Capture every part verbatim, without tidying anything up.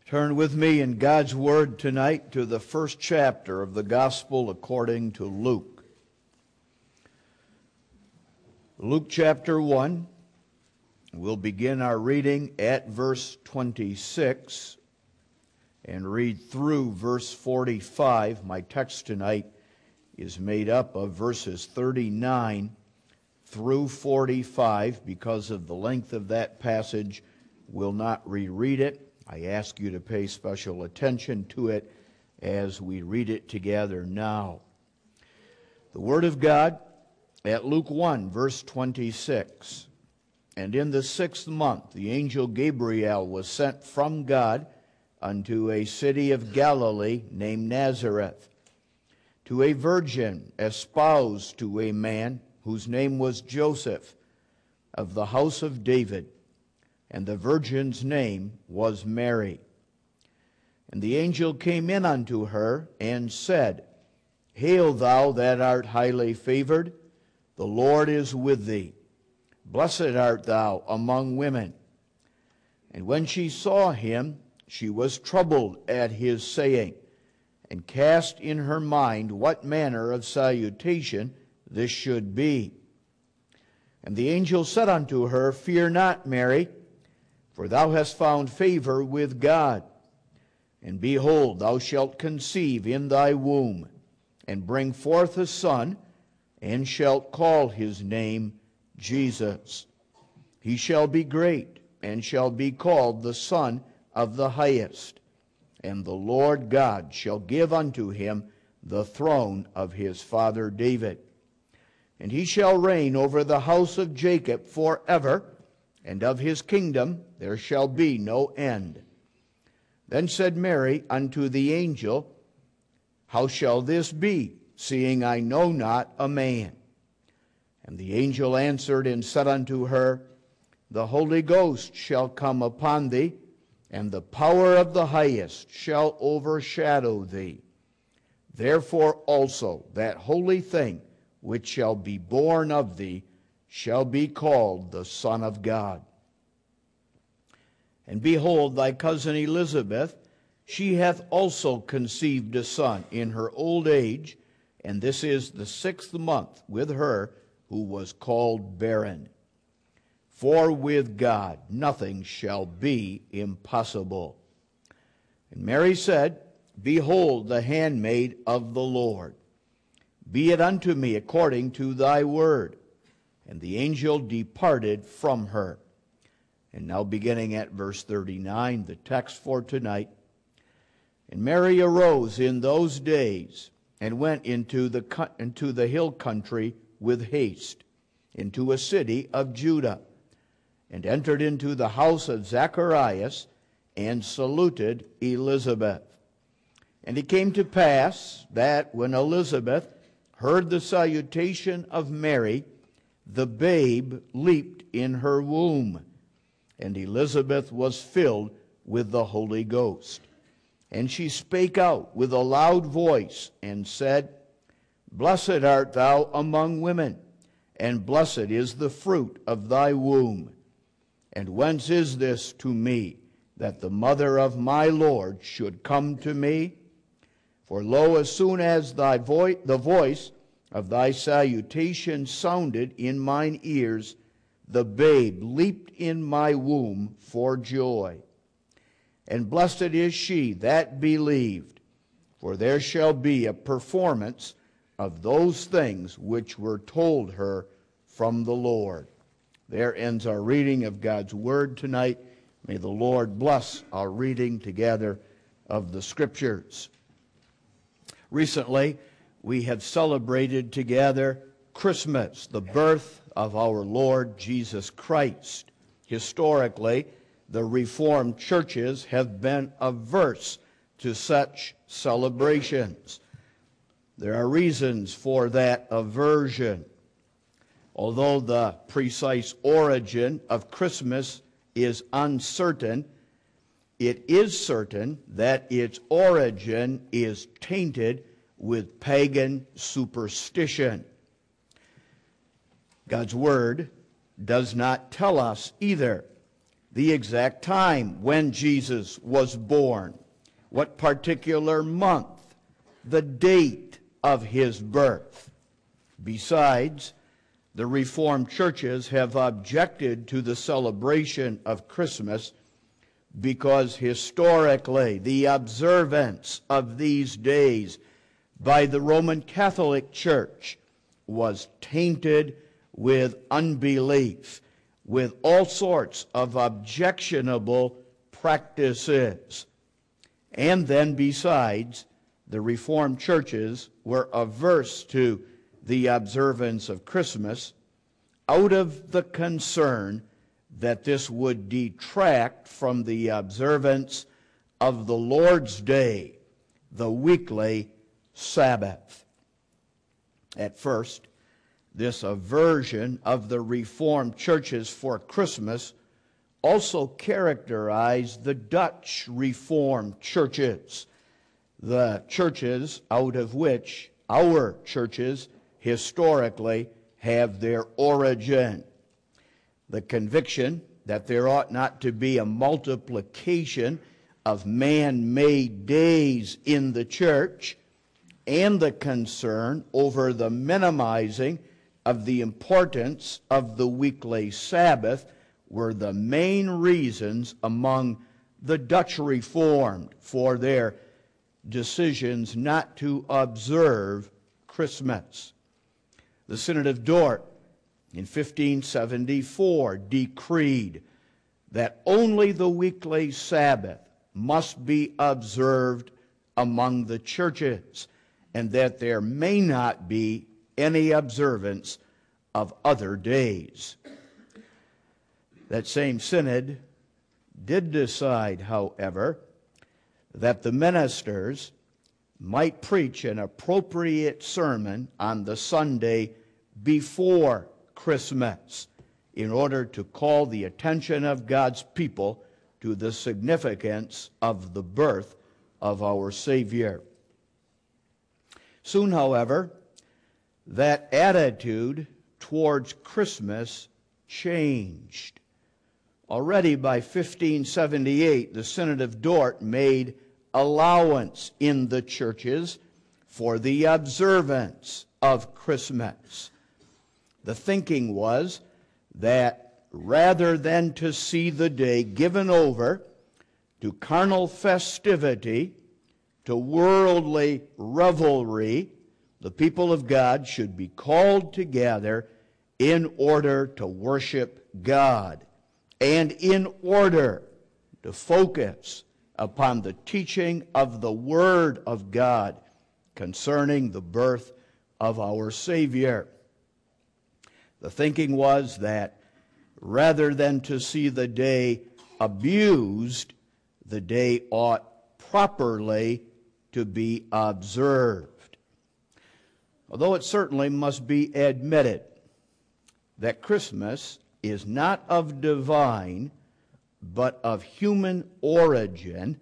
Turn with me in God's Word tonight to the first chapter of the Gospel according to Luke. Luke chapter one. We'll begin our reading at verse twenty-six and read through verse forty-five. My text tonight is made up of verses thirty-nine through forty-five. Because of the length of that passage, we'll not reread it. I ask you to pay special attention to it as we read it together now. The Word of God at Luke one, verse twenty-six. And in the sixth month the angel Gabriel was sent from God unto a city of Galilee named Nazareth, to a virgin espoused to a man whose name was Joseph, of the house of David. And the virgin's name was Mary. And the angel came in unto her and said, Hail thou that art highly favored, the Lord is with thee. Blessed art thou among women. And when she saw him, she was troubled at his saying, and cast in her mind what manner of salutation this should be. And the angel said unto her, Fear not, Mary, for thou hast found favor with God. And behold, thou shalt conceive in thy womb, and bring forth a son, and shalt call his name Jesus. He shall be great, and shall be called the Son of the Highest. And the Lord God shall give unto him the throne of his father David. And he shall reign over the house of Jacob forever, and of his kingdom there shall be no end. Then said Mary unto the angel, How shall this be, seeing I know not a man? And the angel answered and said unto her, The Holy Ghost shall come upon thee, and the power of the Highest shall overshadow thee. Therefore also that holy thing which shall be born of thee shall be called the Son of God. And behold, thy cousin Elizabeth, she hath also conceived a son in her old age, and this is the sixth month with her who was called barren. For with God nothing shall be impossible. And Mary said, Behold the handmaid of the Lord. Be it unto me according to thy word. And the angel departed from her. And now beginning at verse thirty-nine, the text for tonight. And Mary arose in those days, and went into the, into the hill country with haste, into a city of Judah, and entered into the house of Zacharias, and saluted Elizabeth. And it came to pass that when Elizabeth heard the salutation of Mary, the babe leaped in her womb, and Elizabeth was filled with the Holy Ghost. And she spake out with a loud voice, and said, Blessed art thou among women, and blessed is the fruit of thy womb. And whence is this to me, that the mother of my Lord should come to me? For lo, as soon as thy vo- the voice of thy salutation sounded in mine ears, the babe leaped in my womb for joy. And blessed is she that believed, for there shall be a performance of those things which were told her from the Lord. There ends our reading of God's Word tonight. May the Lord bless our reading together of the Scriptures. Recently, we have celebrated together Christmas, the birth of our Lord Jesus Christ. Historically, the Reformed churches have been averse to such celebrations. There are reasons for that aversion. Although the precise origin of Christmas is uncertain, it is certain that its origin is tainted with pagan superstition. God's Word does not tell us either the exact time when Jesus was born, what particular month, the date of his birth. Besides, the Reformed churches have objected to the celebration of Christmas because historically the observance of these days by the Roman Catholic Church was tainted with unbelief, with all sorts of objectionable practices. And then besides, the Reformed churches were averse to the observance of Christmas out of the concern that this would detract from the observance of the Lord's Day, the weekly Sabbath. At first, this aversion of the Reformed churches for Christmas also characterized the Dutch Reformed churches, the churches out of which our churches historically have their origin. The conviction that there ought not to be a multiplication of man-made days in the church, and the concern over the minimizing of the importance of the weekly Sabbath were the main reasons among the Dutch Reformed for their decisions not to observe Christmas. The Synod of Dort in fifteen seventy-four decreed that only the weekly Sabbath must be observed among the churches, and that there may not be any observance of other days. That same synod did decide, however, that the ministers might preach an appropriate sermon on the Sunday before Christmas in order to call the attention of God's people to the significance of the birth of our Savior. Soon, however, that attitude towards Christmas changed. Already by fifteen seventy-eight, the Synod of Dort made allowance in the churches for the observance of Christmas. The thinking was that rather than to see the day given over to carnal festivity, to worldly revelry, the people of God should be called together in order to worship God and in order to focus upon the teaching of the Word of God concerning the birth of our Savior. The thinking was that rather than to see the day abused, the day ought properly to be observed. Although it certainly must be admitted that Christmas is not of divine but of human origin,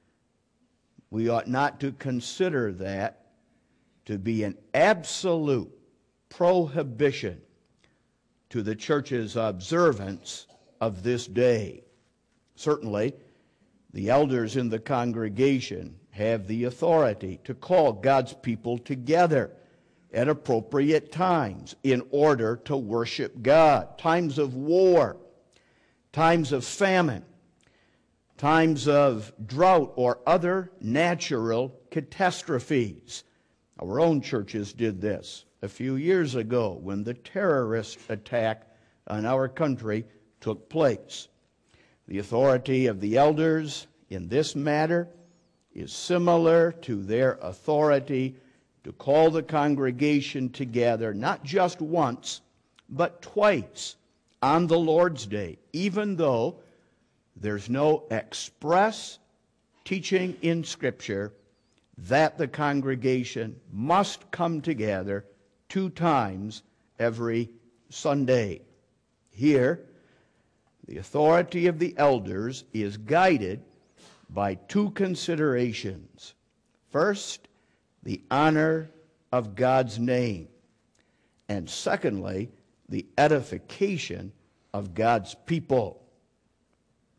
we ought not to consider that to be an absolute prohibition to the church's observance of this day. Certainly, the elders in the congregation have the authority to call God's people together at appropriate times in order to worship God. Times of war, times of famine, times of drought or other natural catastrophes. Our own churches did this a few years ago when the terrorist attack on our country took place. The authority of the elders in this matter is similar to their authority to call the congregation together not just once, but twice on the Lord's Day, even though there's no express teaching in Scripture that the congregation must come together two times every Sunday. Here, the authority of the elders is guided by two considerations. First, the honor of God's name, and secondly, the edification of God's people.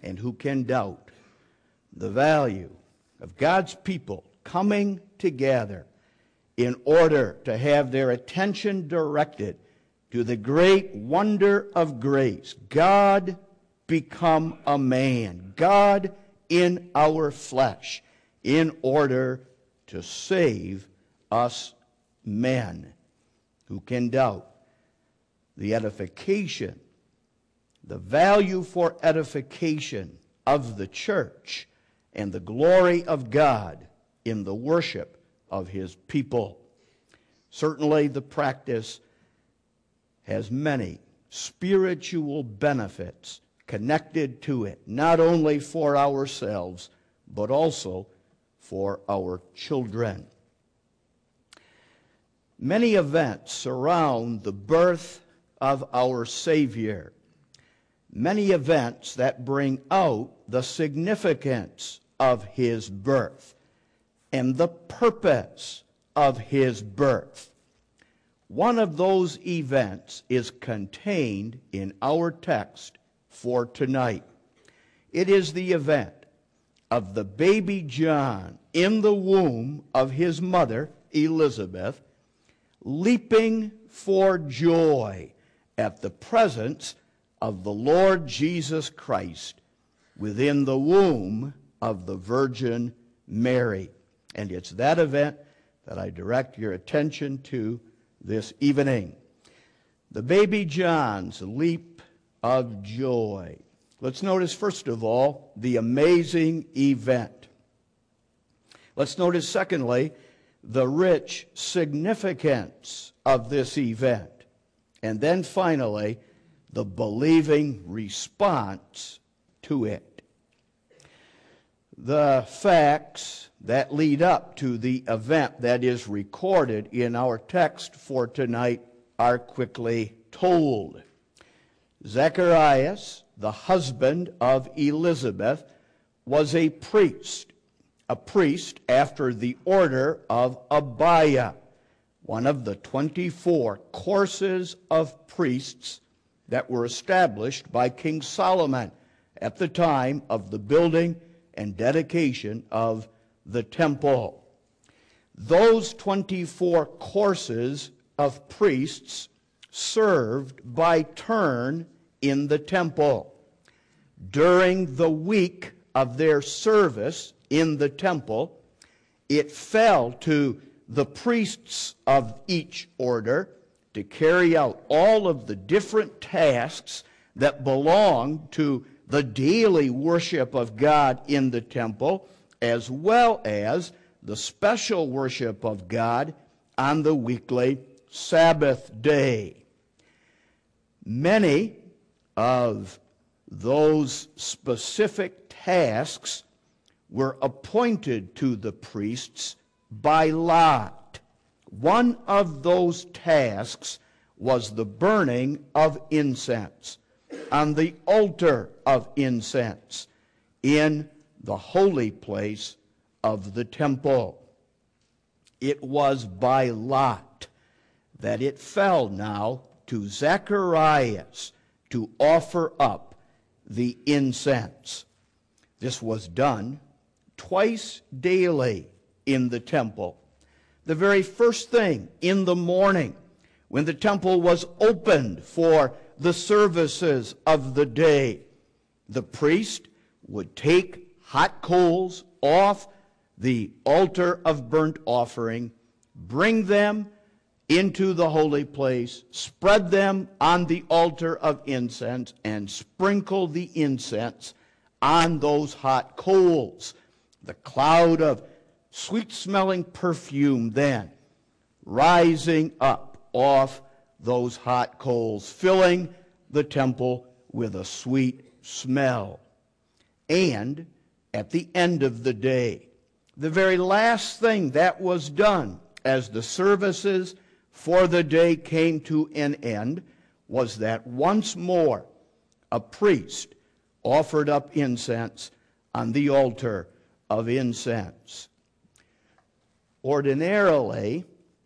And who can doubt the value of God's people coming together in order to have their attention directed to the great wonder of grace? God become a man, God in our flesh, in order to save us men. Who can doubt the edification, the value for edification of the church, and the glory of God in the worship of his people? Certainly the practice has many spiritual benefits connected to it, not only for ourselves, but also for our children. Many events surround the birth of our Savior. Many events that bring out the significance of his birth and the purpose of his birth. One of those events is contained in our text for tonight. It is the event of the baby John in the womb of his mother, Elizabeth, leaping for joy at the presence of the Lord Jesus Christ within the womb of the Virgin Mary. And it's that event that I direct your attention to this evening. The baby John's leap of joy. Let's notice, first of all, the amazing event. Let's notice, secondly, the rich significance of this event. And then finally, the believing response to it. The facts that lead up to the event that is recorded in our text for tonight are quickly told. Zacharias, the husband of Elizabeth, was a priest. A priest after the order of Abiah, one of the twenty-four courses of priests that were established by King Solomon at the time of the building and dedication of the temple. Those twenty-four courses of priests served by turn in the temple. During the week of their service in the temple, it fell to the priests of each order to carry out all of the different tasks that belonged to the daily worship of God in the temple, as well as the special worship of God on the weekly Sabbath day. Many of those specific tasks were appointed to the priests by lot. One of those tasks was the burning of incense on the altar of incense in the holy place of the temple. It was by lot that it fell now to Zacharias to offer up the incense. This was done twice daily in the temple. The very first thing in the morning, when the temple was opened for the services of the day, the priest would take hot coals off the altar of burnt offering, bring them into the holy place, spread them on the altar of incense, and sprinkle the incense on those hot coals. The cloud of sweet-smelling perfume then rising up off those hot coals, filling the temple with a sweet smell. And at the end of the day, the very last thing that was done as the services for the day came to an end was that once more a priest offered up incense on the altar of incense. Ordinarily,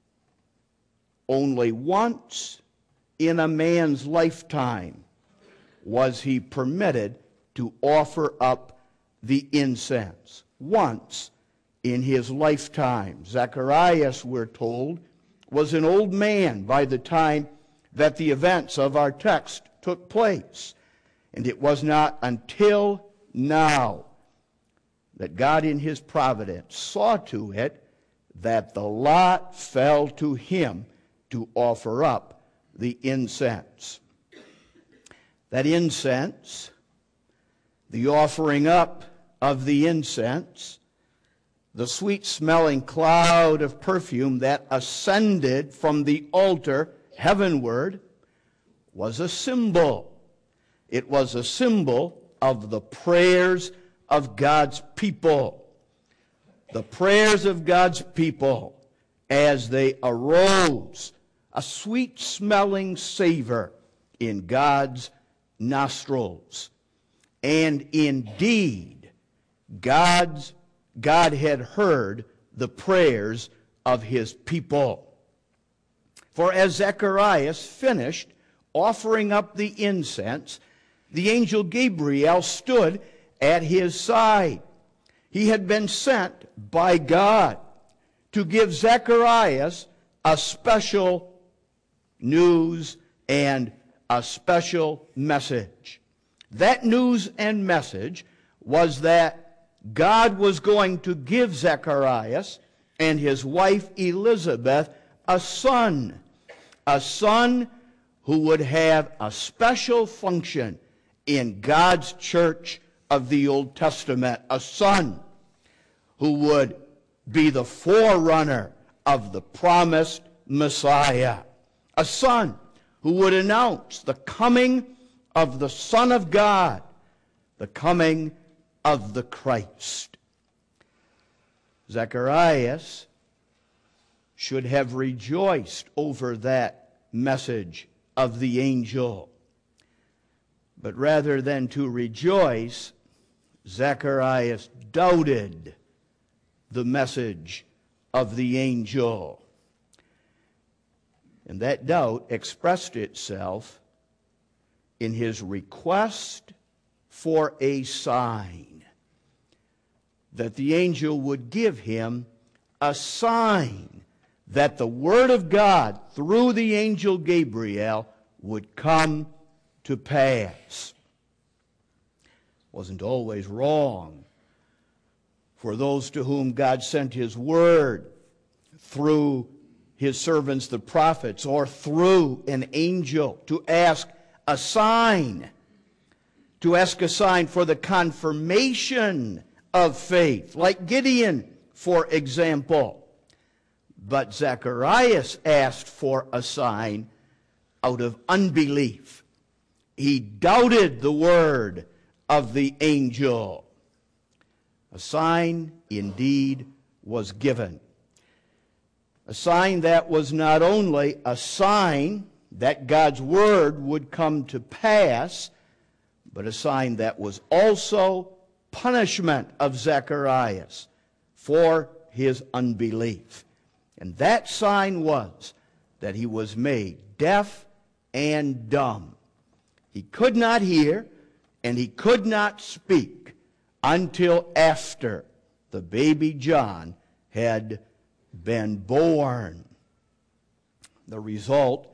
only once in a man's lifetime was he permitted to offer up the incense. Once in his lifetime. Zacharias, we're told, was an old man by the time that the events of our text took place. And it was not until now that God in his providence saw to it that the lot fell to him to offer up the incense. That incense, the offering up of the incense, the sweet-smelling cloud of perfume that ascended from the altar heavenward, was a symbol. It was a symbol of the prayers of God's people. The prayers of God's people as they arose, a sweet-smelling savor in God's nostrils. And indeed, God's, God had heard the prayers of his people. For as Zacharias finished offering up the incense, the angel Gabriel stood at his side. He had been sent by God to give Zacharias a special news and a special message. That news and message was that God was going to give Zacharias and his wife Elizabeth a son, a son who would have a special function in God's church of the Old Testament, a son who would be the forerunner of the promised Messiah, a son who would announce the coming of the Son of God, the coming of the Christ. Zacharias should have rejoiced over that message of the angel. But rather than to rejoice, Zacharias doubted the message of the angel. And that doubt expressed itself in his request for a sign, that the angel would give him a sign that the word of God through the angel Gabriel would come to pass. Wasn't always wrong for those to whom God sent his word through his servants the prophets or through an angel to ask a sign, to ask a sign for the confirmation of faith, like Gideon, for example. But Zacharias asked for a sign out of unbelief. He doubted the word of the angel. A sign indeed was given. A sign that was not only a sign that God's word would come to pass, but a sign that was also punishment of Zacharias for his unbelief. And that sign was that he was made deaf and dumb. He could not hear and he could not speak until after the baby John had been born. The result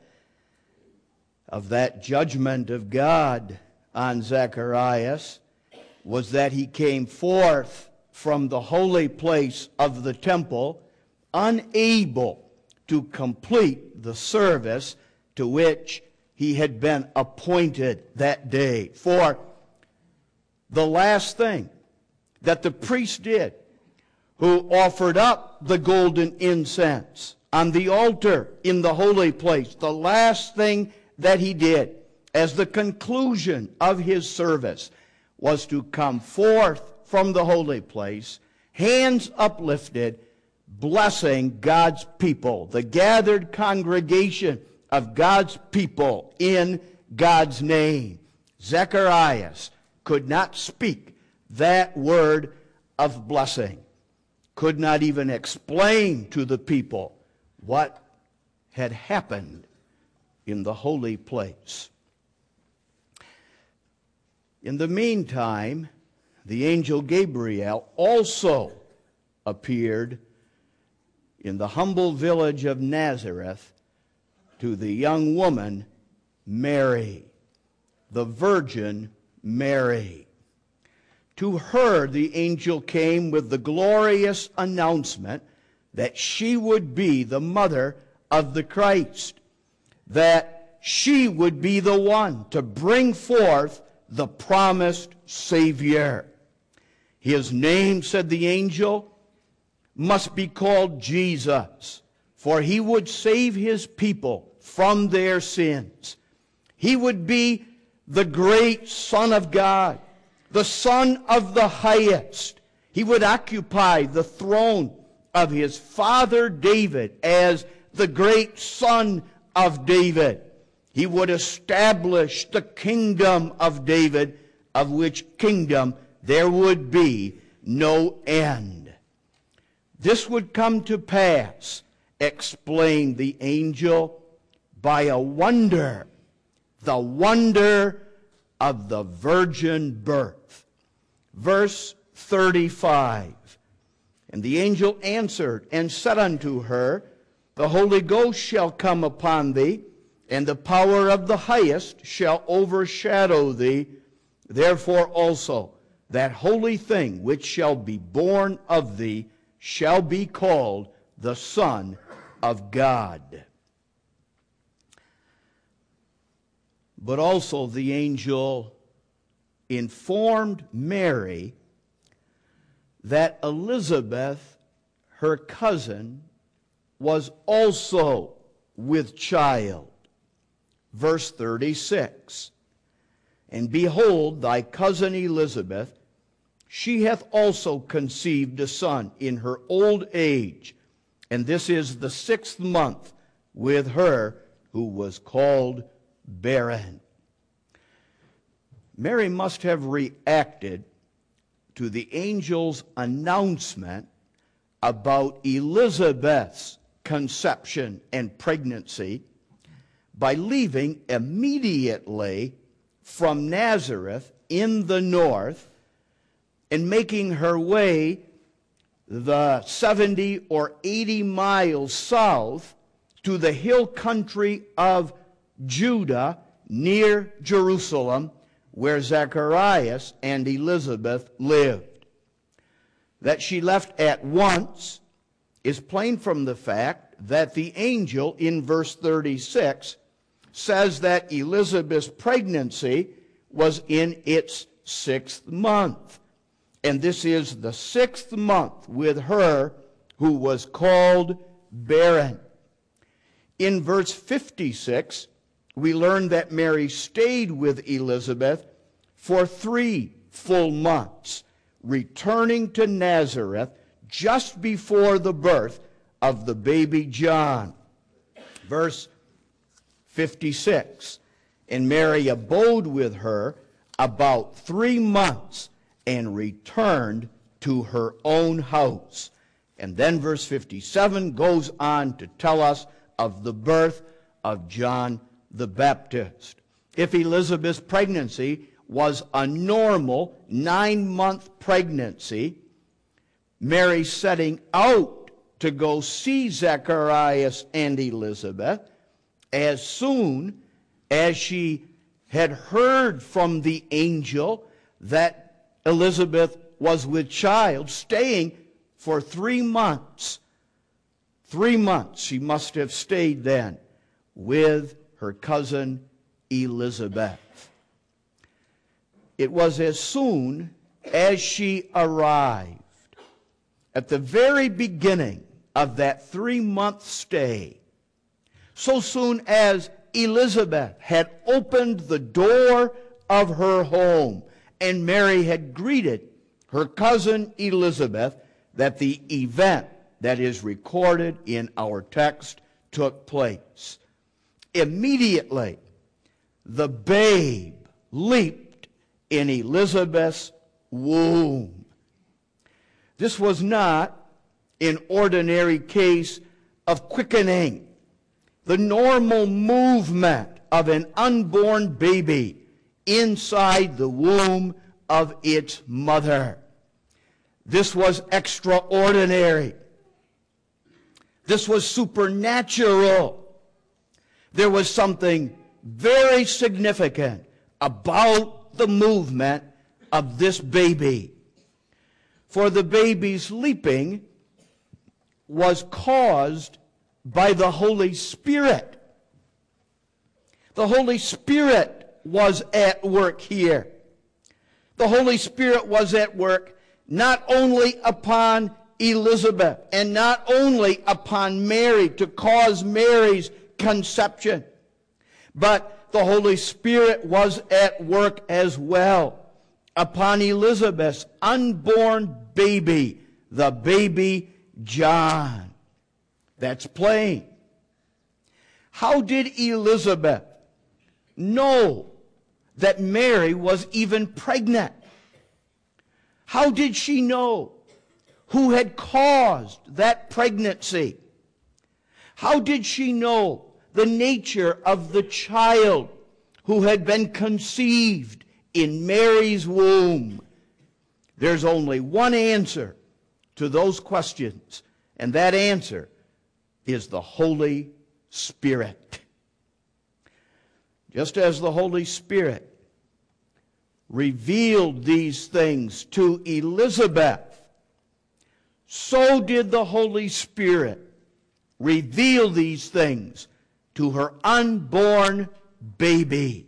of that judgment of God on Zacharias was that he came forth from the holy place of the temple unable to complete the service to which he had been appointed that day. For the last thing that the priest did, who offered up the golden incense on the altar in the holy place, the last thing that he did as the conclusion of his service was to come forth from the holy place, hands uplifted, blessing God's people, the gathered congregation of God's people in God's name. Zacharias could not speak that word of blessing, could not even explain to the people what had happened in the holy place. In the meantime, the angel Gabriel also appeared in the humble village of Nazareth to the young woman Mary, the Virgin Mary. To her the angel came with the glorious announcement that she would be the mother of the Christ, that she would be the one to bring forth the promised Savior. His name, said the angel, must be called Jesus, for he would save his people from their sins. He would be the great Son of God, the Son of the Highest. He would occupy the throne of his father David as the great Son of David. He would establish the kingdom of David, of which kingdom there would be no end. This would come to pass, explained the angel, by a wonder, the wonder of the virgin birth. Verse thirty-five, and the angel answered and said unto her, the Holy Ghost shall come upon thee, and the power of the Highest shall overshadow thee. Therefore also that holy thing which shall be born of thee shall be called the Son of God. But also the angel informed Mary that Elizabeth, her cousin, was also with child. Verse thirty-six, and behold, thy cousin Elizabeth, she hath also conceived a son in her old age, and this is the sixth month with her who was called barren. Mary must have reacted to the angel's announcement about Elizabeth's conception and pregnancy by leaving immediately from Nazareth in the north and making her way the seventy or eighty miles south to the hill country of Judah near Jerusalem, where Zacharias and Elizabeth lived. That she left at once is plain from the fact that the angel in verse thirty-six says that Elizabeth's pregnancy was in its sixth month. And this is the sixth month with her who was called barren. In verse fifty-six, we learn that Mary stayed with Elizabeth for three full months, returning to Nazareth just before the birth of the baby John. Verse fifty-six, and Mary abode with her about three months and returned to her own house. And then verse fifty-seven goes on to tell us of the birth of John the Baptist. If Elizabeth's pregnancy was a normal nine-month pregnancy, Mary setting out to go see Zacharias and Elizabeth, as soon as she had heard from the angel that Elizabeth was with child, staying for three months. Three months she must have stayed then with her cousin Elizabeth. It was as soon as she arrived, at the very beginning of that three-month stay, so soon as Elizabeth had opened the door of her home and Mary had greeted her cousin Elizabeth, that the event that is recorded in our text took place. Immediately, the babe leaped in Elizabeth's womb. This was not an ordinary case of quickening. The normal movement of an unborn baby inside the womb of its mother. This was extraordinary. This was supernatural. There was something very significant about the movement of this baby. For the baby's leaping was caused by the Holy Spirit. The Holy Spirit was at work here. The Holy Spirit was at work not only upon Elizabeth and not only upon Mary to cause Mary's conception, but the Holy Spirit was at work as well upon Elizabeth's unborn baby, the baby John. That's plain. How did Elizabeth know that Mary was even pregnant? How did she know who had caused that pregnancy? How did she know the nature of the child who had been conceived in Mary's womb? There's only one answer to those questions, and that answer is the Holy Spirit. Just as the Holy Spirit revealed these things to Elizabeth, so did the Holy Spirit reveal these things to her unborn baby.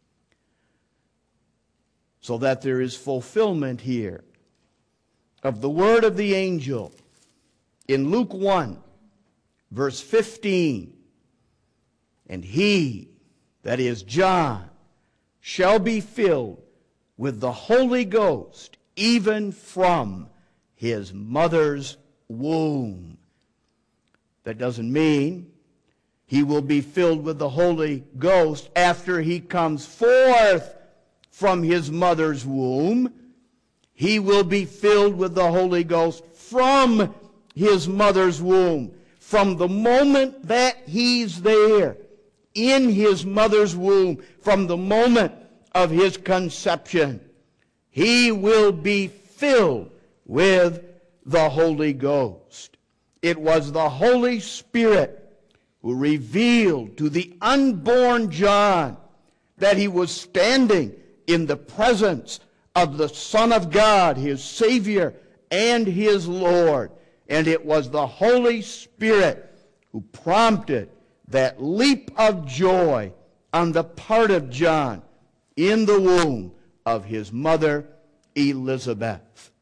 So that there is fulfillment here of the word of the angel in Luke one, verse fifteen. And he, that is John, shall be filled with the Holy Ghost, even from his mother's womb. That doesn't mean he will be filled with the Holy Ghost after he comes forth from his mother's womb. He will be filled with the Holy Ghost from his mother's womb. From the moment that he's there in his mother's womb, from the moment of his conception, he will be filled with the Holy Ghost. It was the Holy Spirit who revealed to the unborn John that he was standing in the presence of the Son of God, his Savior and his Lord. And it was the Holy Spirit who prompted that leap of joy on the part of John in the womb of his mother Elizabeth.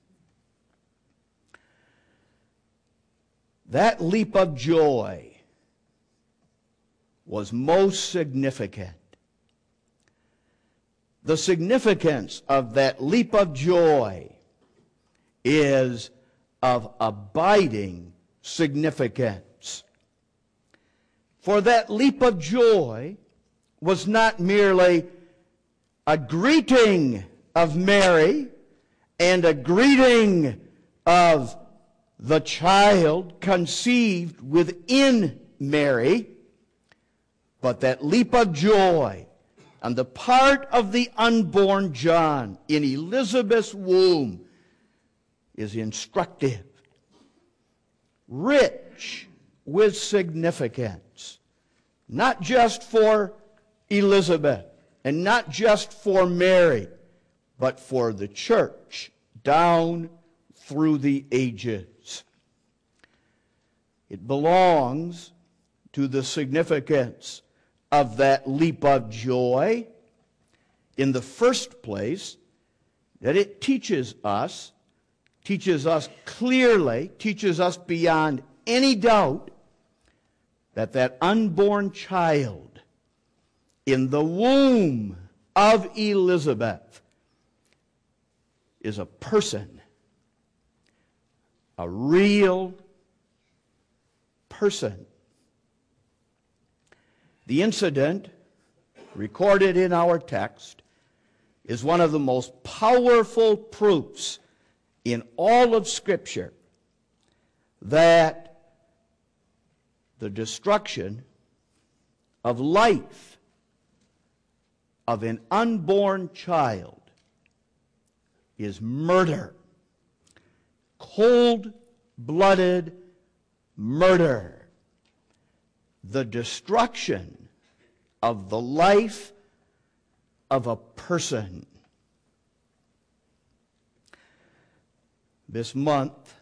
That leap of joy was most significant. The significance of that leap of joy is of abiding significance. For that leap of joy was not merely a greeting of Mary and a greeting of the child conceived within Mary, but that leap of joy on the part of the unborn John in Elizabeth's womb is instructive, rich with significance, not just for Elizabeth and not just for Mary, but for the church down through the ages. It belongs to the significance of that leap of joy, in the first place, that it teaches us, teaches us clearly, teaches us beyond any doubt that that unborn child in the womb of Elizabeth is a person, a real person. The incident recorded in our text is one of the most powerful proofs in all of Scripture that the destruction of life of an unborn child is murder. Cold-blooded murder. The destruction of the life of a person. This month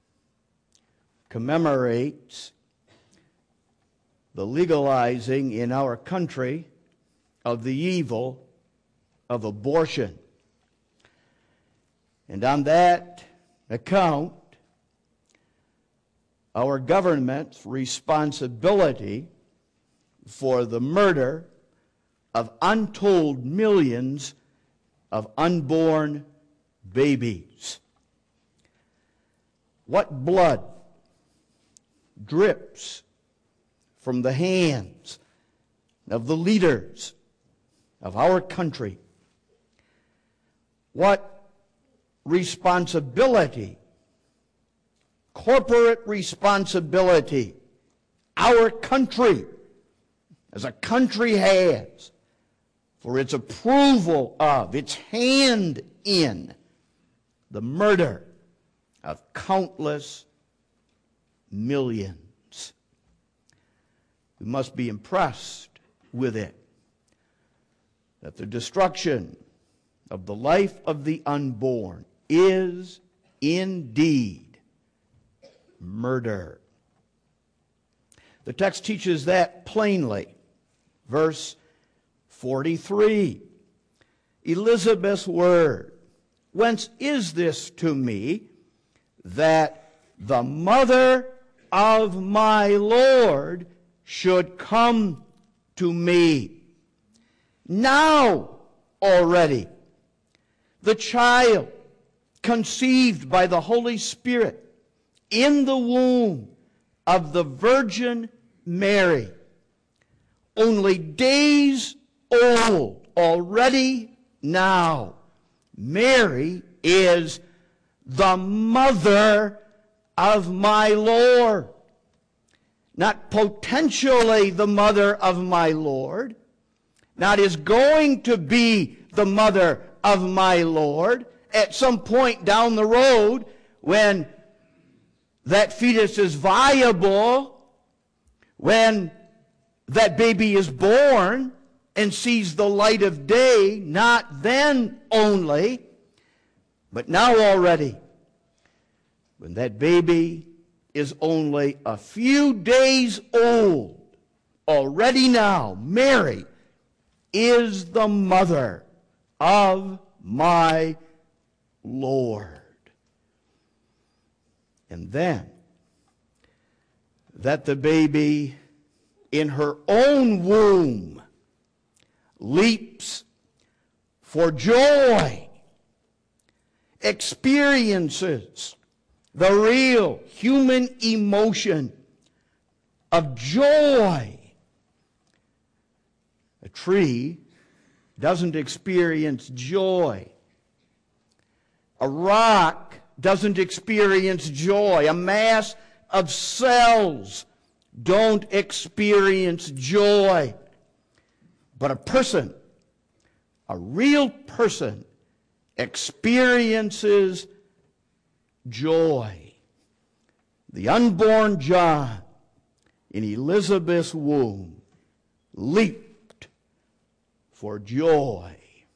commemorates the legalizing in our country of the evil of abortion. And on that account, our government's responsibility for the murder of untold millions of unborn babies. What blood drips from the hands of the leaders of our country? What responsibility, corporate responsibility, our country as a country has for its approval of, its hand in the murder of countless millions. We must be impressed with it, that the destruction of the life of the unborn is indeed murder. The text teaches that plainly. Verse forty-three, Elizabeth's word, "Whence is this to me, that the mother of my Lord should come to me? Now already the child conceived by the Holy Spirit in the womb of the Virgin Mary, only days old already now, Mary is the mother of my Lord." Not potentially the mother of my Lord, not is going to be the mother of my Lord at some point down the road when that fetus is viable, when that baby is born and sees the light of day, not then only, but now already, when that baby is only a few days old, already now, Mary is the mother of my Lord. And then, that the baby in her own womb leaps for joy, experiences the real human emotion of joy. A tree doesn't experience joy. A rock doesn't experience joy. A mass of cells don't experience joy. But a person, a real person, experiences joy. The unborn John in Elizabeth's womb leaped for joy.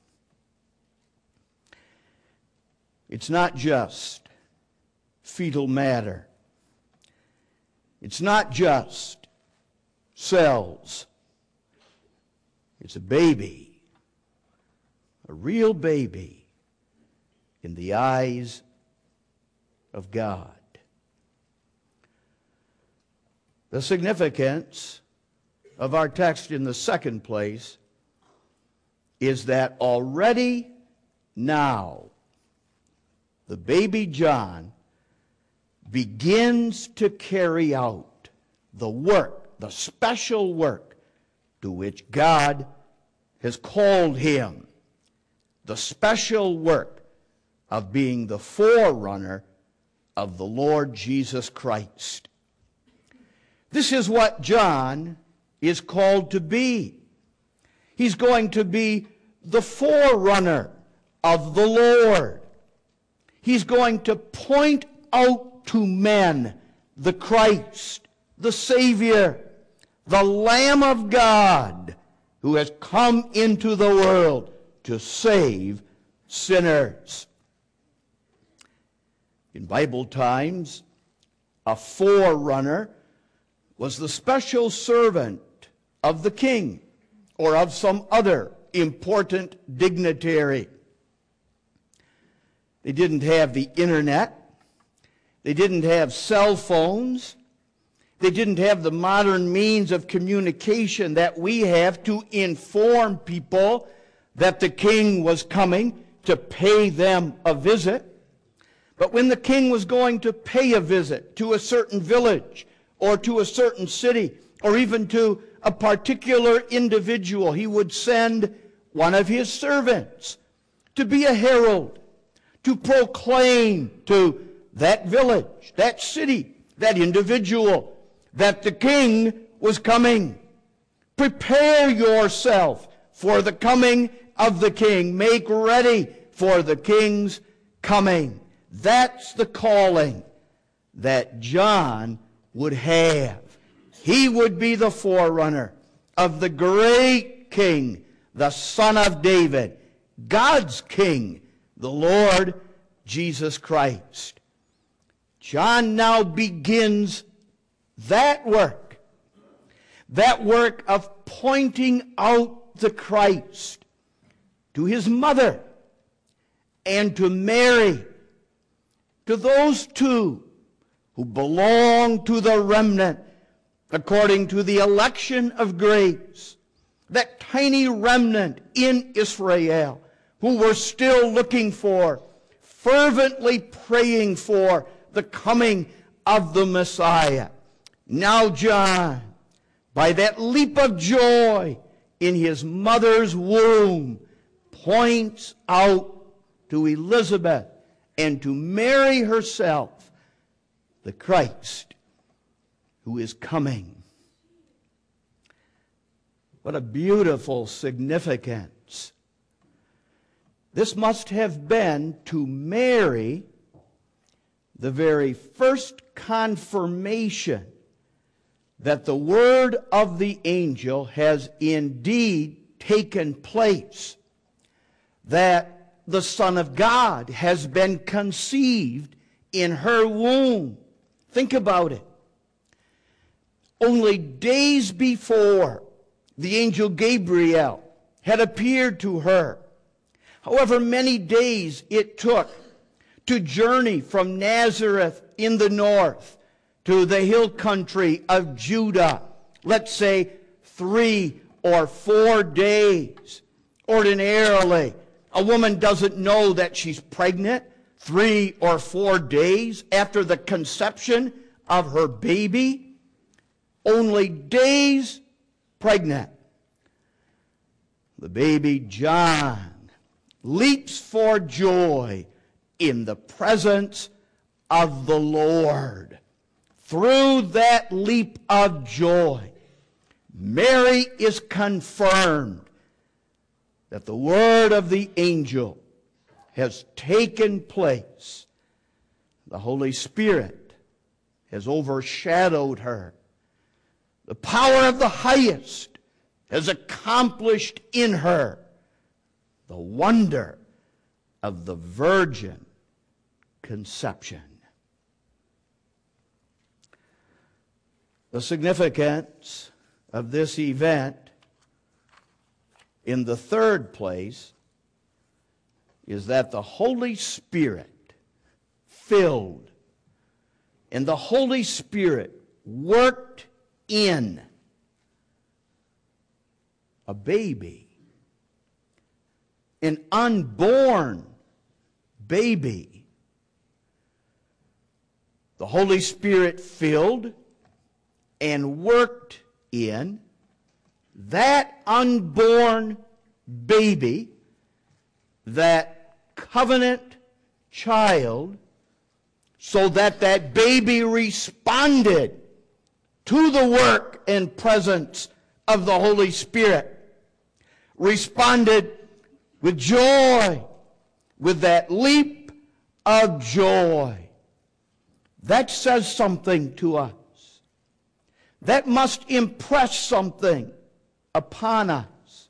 It's not just fetal matter. It's not just cells. It's a baby, a real baby in the eyes of God. The significance of our text in the second place is that already now the baby John begins to carry out the work, the special work to which God has called him, the special work of being the forerunner of the Lord Jesus Christ. This is what John is called to be. He's going to be the forerunner of the Lord. He's going to point out to men the Christ, the Savior, the Lamb of God, who has come into the world to save sinners. In Bible times, a forerunner was the special servant of the king or of some other important dignitary. They didn't have the internet. They didn't have cell phones. They didn't have the modern means of communication that we have to inform people that the king was coming to pay them a visit. But when the king was going to pay a visit to a certain village or to a certain city or even to a particular individual, he would send one of his servants to be a herald, to proclaim to that village, that city, that individual, that the king was coming. Prepare yourself for the coming of the king. Make ready for the king's coming. That's the calling that John would have. He would be the forerunner of the great king, the Son of David, God's king, the Lord Jesus Christ. John now begins that work, that work of pointing out the Christ to his mother and to Mary, to those two who belong to the remnant according to the election of grace, that tiny remnant in Israel who were still looking for, fervently praying for the coming of the Messiah. Now John, by that leap of joy in his mother's womb, points out to Elizabeth and to Mary herself the Christ who is coming. What a beautiful significance. This must have been to Mary the very first confirmation that the word of the angel has indeed taken place, that the Son of God has been conceived in her womb. Think about it. Only days before, the angel Gabriel had appeared to her. However many days it took to journey from Nazareth in the north to the hill country of Judah, let's say three or four days. Ordinarily, a woman doesn't know that she's pregnant three or four days after the conception of her baby. Only days pregnant. The baby John leaps for joy in the presence of the Lord. Through that leap of joy, Mary is confirmed that the word of the angel has taken place. The Holy Spirit has overshadowed her. The power of the highest has accomplished in her the wonder of the virgin conception. The significance of this event, in the third place, is that the Holy Spirit filled and the Holy Spirit worked in a baby, an unborn baby. The Holy Spirit filled and worked in that unborn baby, that covenant child, so that that baby responded to the work and presence of the Holy Spirit, responded with joy, with that leap of joy. That says something to us. That must impress something upon us.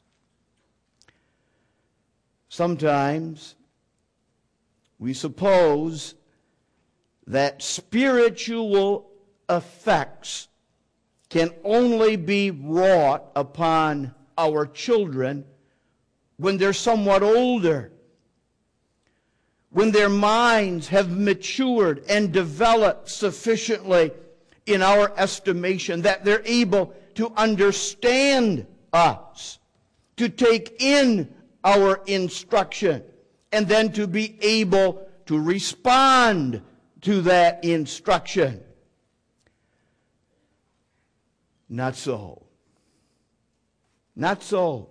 Sometimes we suppose that spiritual effects can only be wrought upon our children when they're somewhat older, when their minds have matured and developed sufficiently in our estimation that they're able to understand us, to take in our instruction, and then to be able to respond to that instruction. Not so. Not so.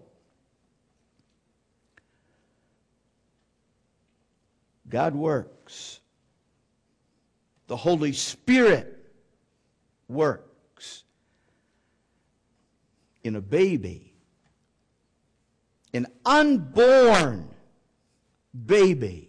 God works. The Holy Spirit works in a baby, an unborn baby.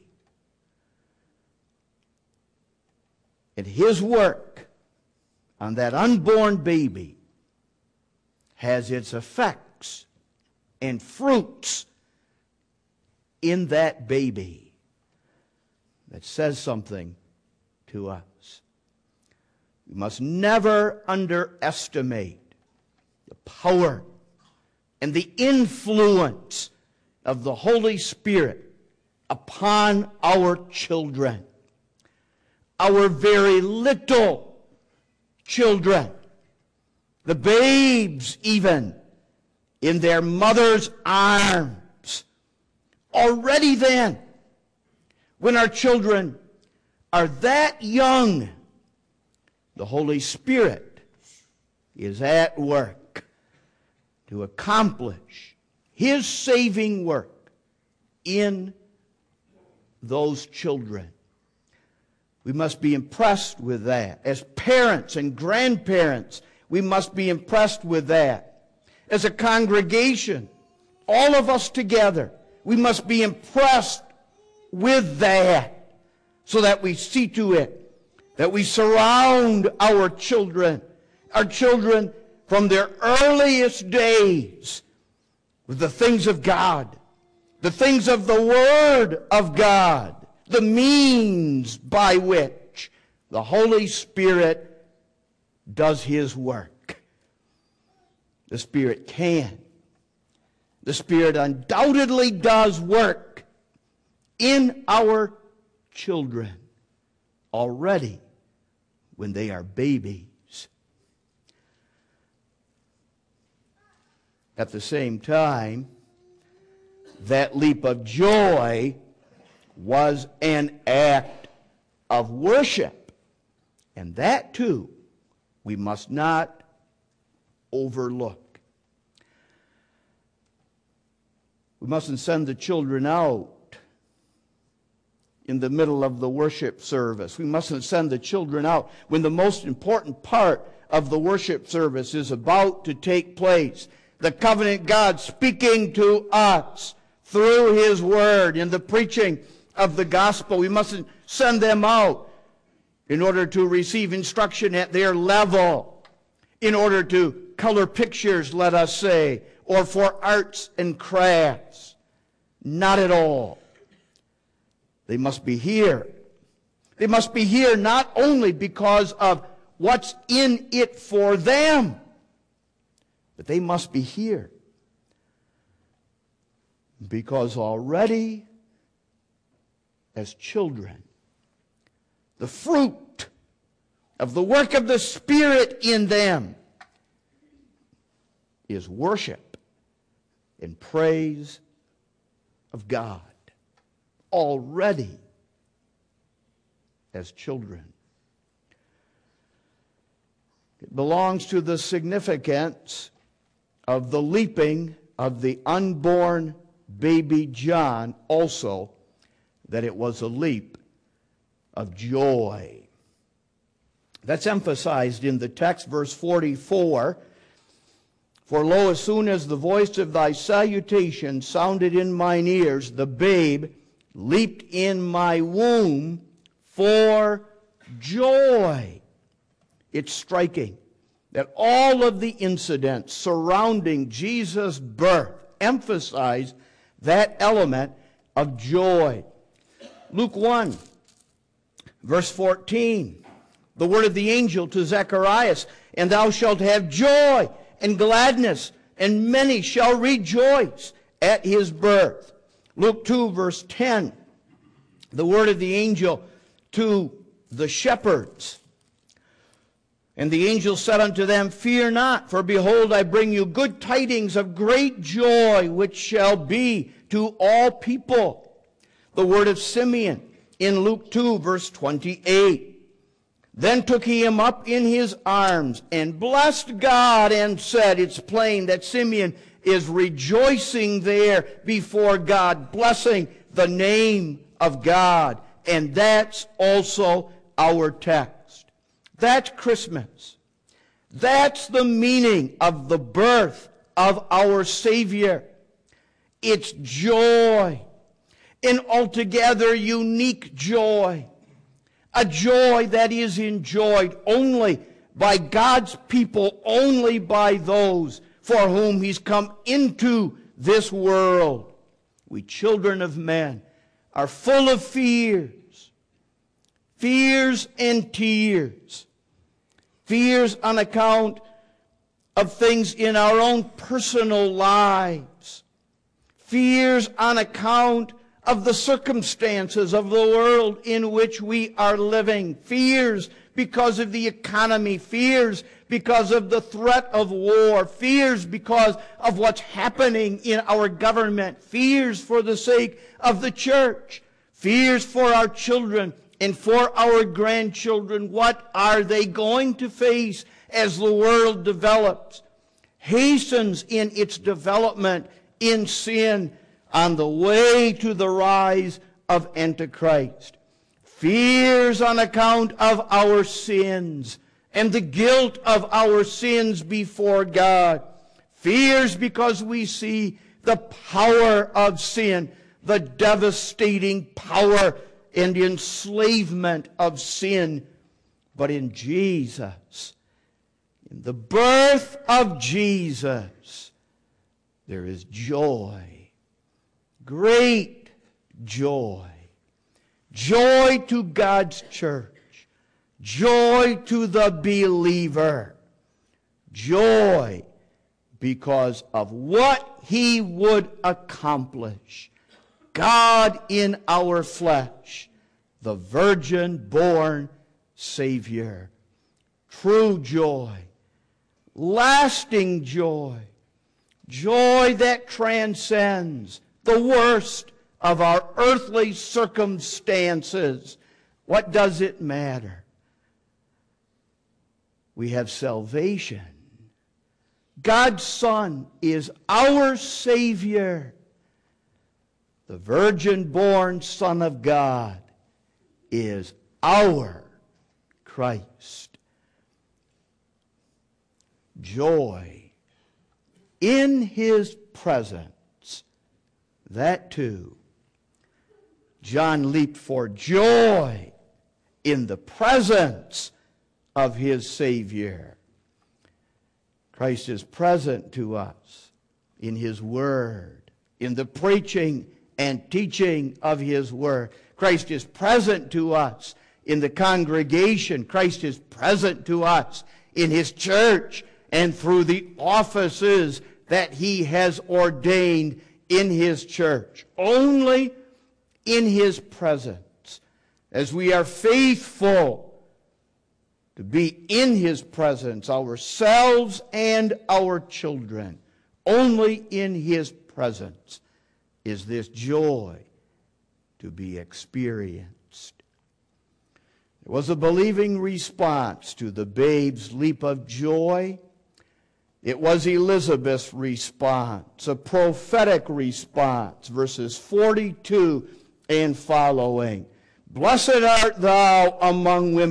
And His work on that unborn baby has its effects and fruits in that baby that says something to us. We must never underestimate the power and the influence of the Holy Spirit upon our children, our very little children, the babes even in their mother's arms. Already then, when our children are that young, the Holy Spirit is at work to accomplish His saving work in those children. We must be impressed with that. As parents and grandparents, we must be impressed with that. As a congregation, all of us together, we must be impressed with that so that we see to it that we surround our children, our children from their earliest days with the things of God, the things of the Word of God, the means by which the Holy Spirit does His work. The Spirit can. The Spirit undoubtedly does work in our children already when they are babies. At the same time, that leap of joy was an act of worship. And that too, we must not overlook. We mustn't send the children out in the middle of the worship service. We mustn't send the children out when the most important part of the worship service is about to take place. The covenant God speaking to us through His Word in the preaching of the gospel. We mustn't send them out in order to receive instruction at their level, in order to color pictures, let us say, or for arts and crafts. Not at all. They must be here. They must be here not only because of what's in it for them, but they must be here because already as children, the fruit of the work of the Spirit in them is worship and praise of God. Already as children. It belongs to the significance of the leaping of the unborn baby John also that it was a leap of joy. That's emphasized in the text, verse forty-four. For lo, as soon as the voice of thy salutation sounded in mine ears, the babe leaped in my womb for joy. It's striking that all of the incidents surrounding Jesus' birth emphasize that element of joy. Luke one, verse fourteen, the word of the angel to Zacharias, and thou shalt have joy and gladness, and many shall rejoice at his birth. Luke two, verse ten, the word of the angel to the shepherds. And the angel said unto them, Fear not, for behold, I bring you good tidings of great joy, which shall be to all people. The word of Simeon in Luke two, verse twenty-eight. Then took he him up in his arms and blessed God and said, it's plain that Simeon is rejoicing there before God, blessing the name of God. And that's also our text. That's Christmas. That's the meaning of the birth of our Savior. It's joy, an altogether unique joy, a joy that is enjoyed only by God's people, only by those for whom He's come into this world. We children of men are full of fears, fears and tears, fears on account of things in our own personal lives, fears on account of the circumstances of the world in which we are living, fears because of the economy, fears because of the threat of war, fears because of what's happening in our government, fears for the sake of the church, fears for our children and for our grandchildren. What are they going to face as the world develops, hastens in its development in sin, on the way to the rise of Antichrist? Fears on account of our sins and the guilt of our sins before God. Fears because we see the power of sin, the devastating power and enslavement of sin. But in Jesus, in the birth of Jesus, there is joy. Great joy. Joy to God's church. Joy to the believer. Joy because of what He would accomplish. God in our flesh, the virgin-born Savior. True joy. Lasting joy. Joy that transcends the worst of our earthly circumstances. What does it matter? We have salvation. God's Son is our Savior. The virgin-born Son of God is our Christ. Joy in His presence. That too. John leaped for joy in the presence of his Savior. Christ is present to us in His Word, in the preaching and teaching of His Word. Christ is present to us in the congregation. Christ is present to us in His church and through the offices that He has ordained in His church. Only in His presence, as we are faithful to be in His presence, ourselves and our children, only in His presence is this joy to be experienced. It was a believing response to the babe's leap of joy. It was Elizabeth's response, a prophetic response, verses forty-two and following. Blessed art thou among women,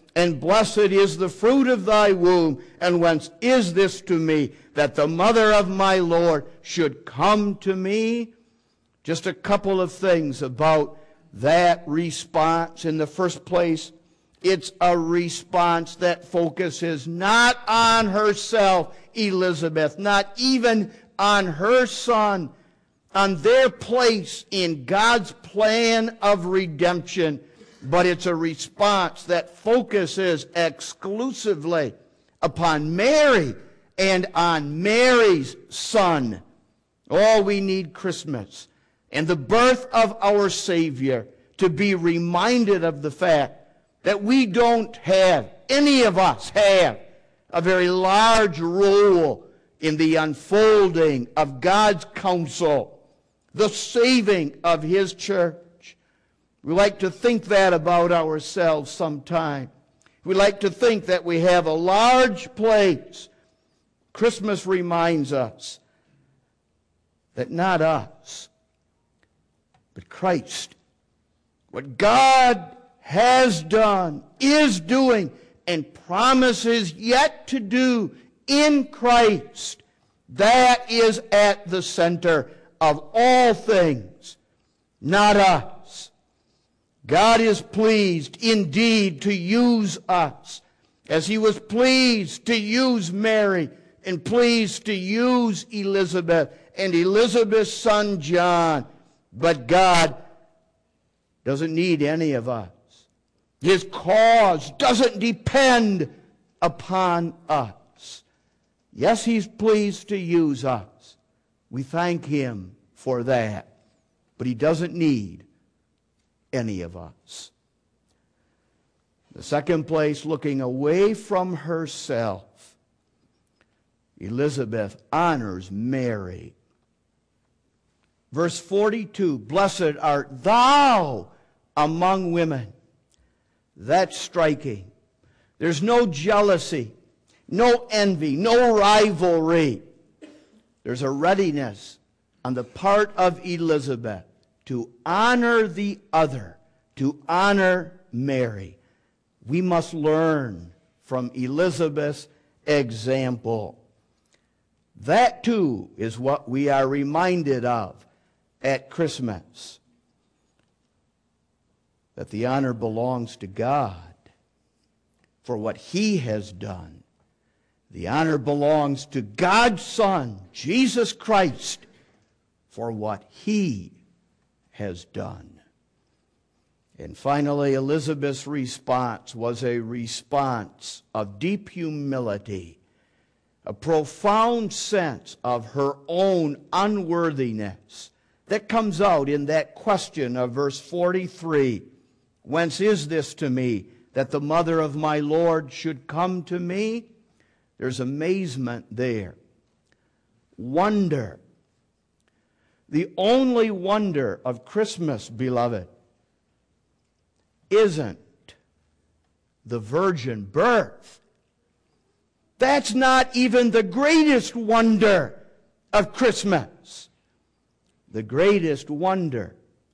and blessed is the fruit of thy womb. And whence is this to me, that the mother of my Lord should come to me? Just a couple of things about that response. In the first place, it's a response that focuses not on herself, Elizabeth, not even on her son, on their place in God's plan of redemption, but it's a response that focuses exclusively upon Mary and on Mary's son. Oh, we need Christmas and the birth of our Savior to be reminded of the fact that we don't have, any of us have, a very large role in the unfolding of God's counsel, the saving of His church. We like to think that about ourselves sometimes. We like to think that we have a large place. Christmas reminds us that not us, but Christ, what God has done, is doing, and promises yet to do in Christ, that is at the center of all things, not us. God is pleased indeed to use us, as He was pleased to use Mary and pleased to use Elizabeth and Elizabeth's son John. But God doesn't need any of us. His cause doesn't depend upon us. Yes, He's pleased to use us. We thank Him for that. But He doesn't need any of us. The second place, looking away from herself, Elizabeth honors Mary. Verse forty-two, blessed art thou among women. That's striking. There's no jealousy, no envy, no rivalry. There's a readiness on the part of Elizabeth to honor the other, to honor Mary. We must learn from Elizabeth's example. That too is what we are reminded of at Christmas. That the honor belongs to God for what He has done. The honor belongs to God's Son, Jesus Christ, for what He has done. And finally, Elizabeth's response was a response of deep humility, a profound sense of her own unworthiness that comes out in that question of verse forty-three. Whence is this to me, that the mother of my Lord should come to me? There's amazement there. Wonder. The only wonder of Christmas, beloved, isn't the virgin birth. That's not even the greatest wonder of Christmas. The greatest wonder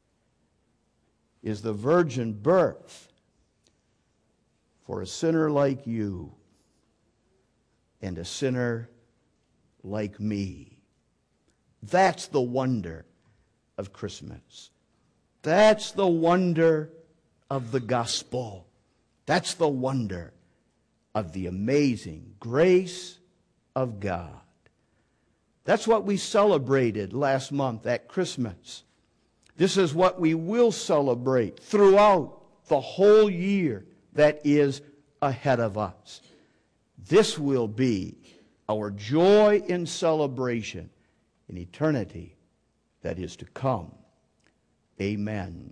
is the virgin birth for a sinner like you and a sinner like me. That's the wonder of Christmas. That's the wonder of the gospel. That's the wonder of the amazing grace of God. That's what we celebrated last month at Christmas. This is what we will celebrate throughout the whole year that is ahead of us. This will be our joy in celebration in eternity that is to come. Amen.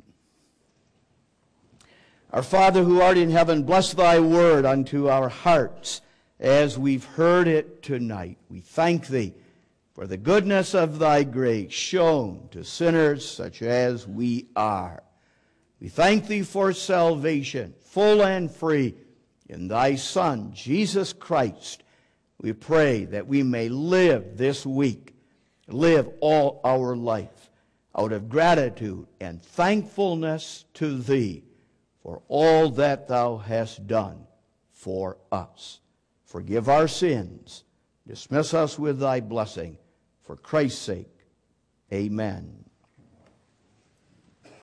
Our Father who art in heaven, bless thy word unto our hearts as we've heard it tonight. We thank thee for the goodness of thy grace shown to sinners such as we are. We thank thee for salvation, full and free, in thy Son, Jesus Christ. We pray that we may live this week, live all our life out of gratitude and thankfulness to thee for all that thou hast done for us. Forgive our sins. Dismiss us with thy blessing. For Christ's sake, amen.